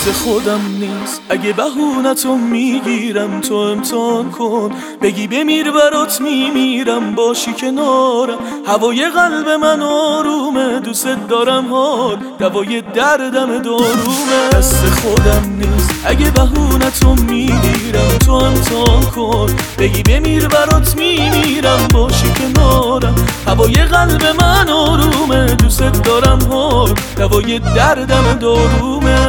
دست خودم نیست. اگه بهونتو میگیرم تو امتحان کن، بگی بمیر برات میمیرم، باشی کنارم. هوای قلب من آرومه، دوست دارم حال دوای دردم دارومه. دست خودم نیست. اگه بهونتو میگیرم تو امتحان کن، بگی بمیر برات میمیرم، باشی کنارم. هوای قلب من آرومه، دوست دارم حال دوای دردم دارومه.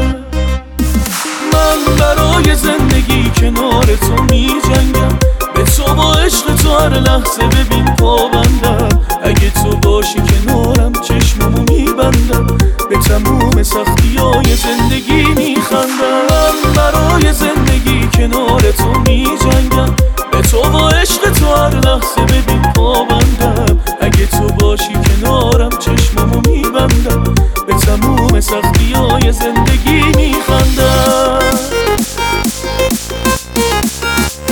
من برای زندگی کنار تو می جنگم، به تو با عشق تو هر لحظه ببین پابندم. اگه تو باشی کنارم چشممو میبندم، به تموم سختیای زندگی میخندم. من برای زندگی کنار تو می جنگم، به تو با عشق تو هر لحظه ببین پابندم. اگه تو باشی کنارم چشممو میبندم، به تموم سختیای زندگی